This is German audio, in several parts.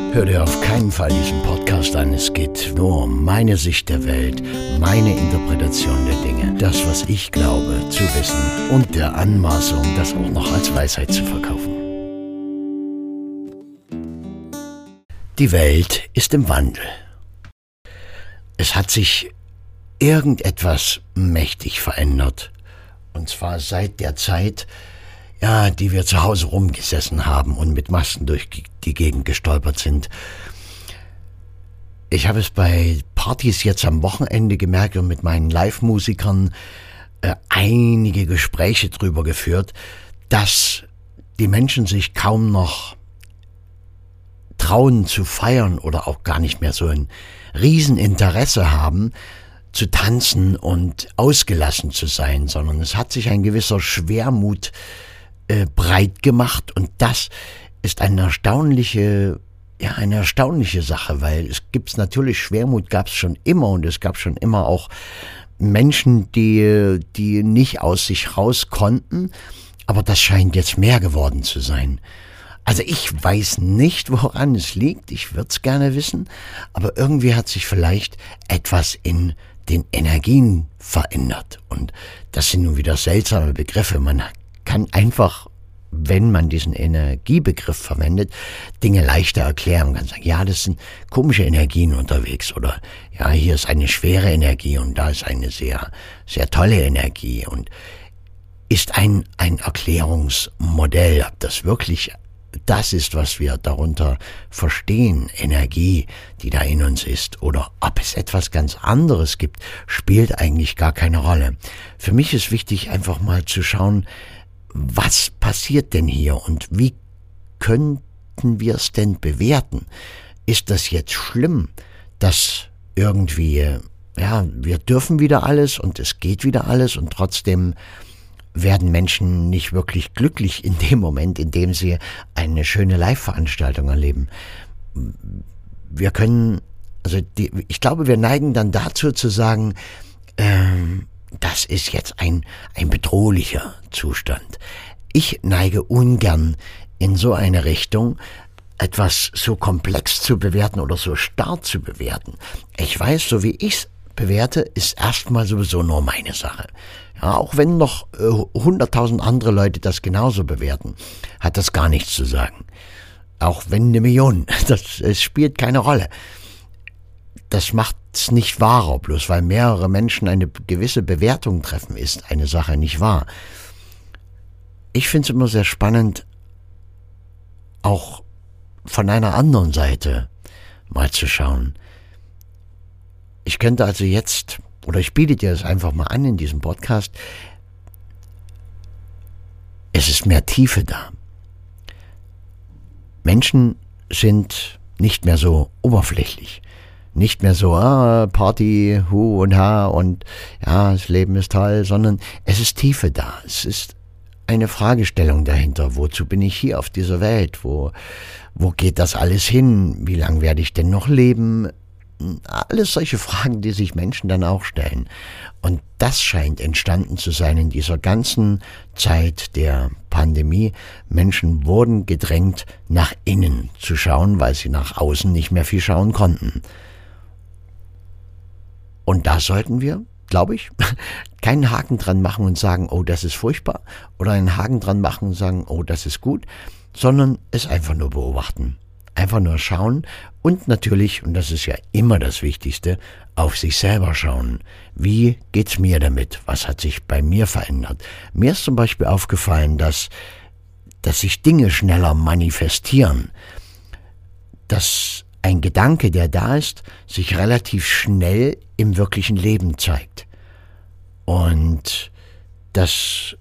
Hör dir auf keinen Fall diesen Podcast an. Es geht nur um meine Sicht der Welt, meine Interpretation der Dinge, das, was ich glaube zu wissen und der Anmaßung, das auch noch als Weisheit zu verkaufen. Die Welt ist im Wandel. Es hat sich irgendetwas mächtig verändert. Und zwar seit der Zeit, die wir zu Hause rumgesessen haben und mit Masken durch die Gegend gestolpert sind. Ich habe es bei Partys jetzt am Wochenende gemerkt und mit meinen Live-Musikern einige Gespräche drüber geführt, dass die Menschen sich kaum noch trauen zu feiern oder auch gar nicht mehr so ein Rieseninteresse haben, zu tanzen und ausgelassen zu sein, sondern es hat sich ein gewisser Schwermut breit gemacht, und das ist eine erstaunliche Sache, weil es gibt natürlich, Schwermut gab es schon immer, und es gab schon immer auch Menschen, die nicht aus sich raus konnten, aber das scheint jetzt mehr geworden zu sein. Also ich weiß nicht, woran es liegt, ich würde es gerne wissen, aber irgendwie hat sich vielleicht etwas in den Energien verändert, und das sind nun wieder seltsame Begriffe. Man kann einfach, wenn man diesen Energiebegriff verwendet, Dinge leichter erklären. Man kann sagen, ja, das sind komische Energien unterwegs, oder ja, hier ist eine schwere Energie und da ist eine sehr, sehr tolle Energie, und ist ein Erklärungsmodell, ob das wirklich das ist, was wir darunter verstehen, Energie, die da in uns ist, oder ob es etwas ganz anderes gibt, spielt eigentlich gar keine Rolle. Für mich ist wichtig, einfach mal zu schauen, was passiert denn hier und wie könnten wir es denn bewerten? Ist das jetzt schlimm, dass irgendwie, wir dürfen wieder alles und es geht wieder alles, und trotzdem werden Menschen nicht wirklich glücklich in dem Moment, in dem sie eine schöne Live-Veranstaltung erleben. Ich glaube, wir neigen dann dazu zu sagen, das ist jetzt ein bedrohlicher Zustand. Ich neige ungern in so eine Richtung, etwas so komplex zu bewerten oder so starr zu bewerten. Ich weiß, so wie ich es bewerte, ist erstmal sowieso nur meine Sache. Ja, auch wenn noch 100.000 andere Leute das genauso bewerten, hat das gar nichts zu sagen. Auch wenn 1 Million, es spielt keine Rolle. Das macht es nicht wahrer, bloß weil mehrere Menschen eine gewisse Bewertung treffen, ist eine Sache nicht wahr. Ich finde es immer sehr spannend, auch von einer anderen Seite mal zu schauen. Ich könnte also jetzt, oder ich biete dir das einfach mal an in diesem Podcast, es ist mehr Tiefe da. Menschen sind nicht mehr so oberflächlich. Nicht mehr so, Party, Hu und Ha und ja, das Leben ist toll, sondern es ist Tiefe da. Es ist eine Fragestellung dahinter. Wozu bin ich hier auf dieser Welt? Wo geht das alles hin? Wie lange werde ich denn noch leben? Alles solche Fragen, die sich Menschen dann auch stellen. Und das scheint entstanden zu sein in dieser ganzen Zeit der Pandemie. Menschen wurden gedrängt, nach innen zu schauen, weil sie nach außen nicht mehr viel schauen konnten. Und da sollten wir, glaube ich, keinen Haken dran machen und sagen, oh, das ist furchtbar, oder einen Haken dran machen und sagen, oh, das ist gut, sondern es einfach nur beobachten. Einfach nur schauen und natürlich, und das ist ja immer das Wichtigste, auf sich selber schauen. Wie geht's mir damit? Was hat sich bei mir verändert? Mir ist zum Beispiel aufgefallen, dass sich Dinge schneller manifestieren, dass ein Gedanke, der da ist, sich relativ schnell im wirklichen Leben zeigt. Und dass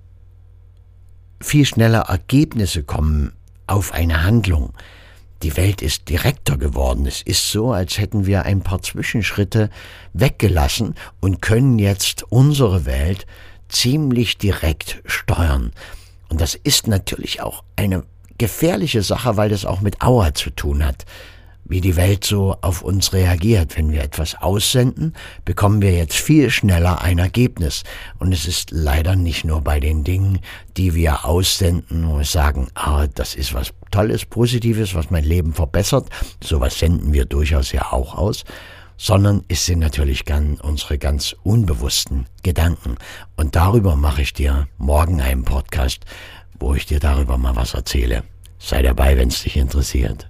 viel schneller Ergebnisse kommen auf eine Handlung. Die Welt ist direkter geworden. Es ist so, als hätten wir ein paar Zwischenschritte weggelassen und können jetzt unsere Welt ziemlich direkt steuern. Und das ist natürlich auch eine gefährliche Sache, weil das auch mit Aura zu tun hat. wie die Welt so auf uns reagiert. Wenn wir etwas aussenden, bekommen wir jetzt viel schneller ein Ergebnis. Und es ist leider nicht nur bei den Dingen, die wir aussenden, wo wir sagen, das ist was Tolles, Positives, was mein Leben verbessert. Sowas senden wir durchaus ja auch aus. Sondern es sind natürlich unsere ganz unbewussten Gedanken. Und darüber mache ich dir morgen einen Podcast, wo ich dir darüber mal was erzähle. Sei dabei, wenn es dich interessiert.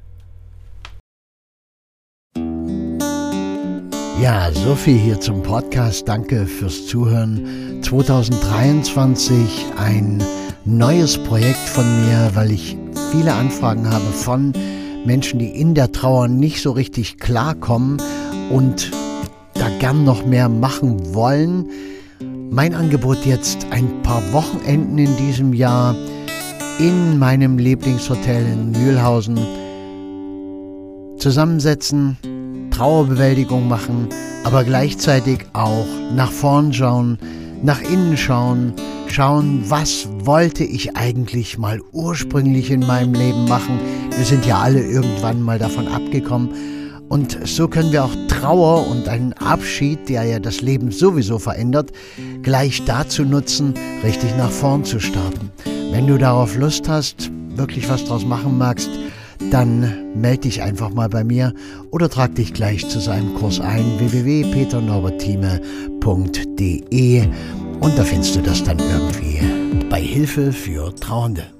Ja, so viel hier zum Podcast. Danke fürs Zuhören. 2023 ein neues Projekt von mir, weil ich viele Anfragen habe von Menschen, die in der Trauer nicht so richtig klarkommen und da gern noch mehr machen wollen. Mein Angebot jetzt: ein paar Wochenenden in diesem Jahr in meinem Lieblingshotel in Mühlhausen zusammensetzen, Trauerbewältigung machen, aber gleichzeitig auch nach vorn schauen, nach innen schauen, was wollte ich eigentlich mal ursprünglich in meinem Leben machen. Wir sind ja alle irgendwann mal davon abgekommen. Und so können wir auch Trauer und einen Abschied, der ja das Leben sowieso verändert, gleich dazu nutzen, richtig nach vorn zu starten. Wenn du darauf Lust hast, wirklich was draus machen magst, dann melde dich einfach mal bei mir oder trag dich gleich zu seinem Kurs ein, www.peternorberthieme.de, und da findest du das dann irgendwie bei Hilfe für Trauernde.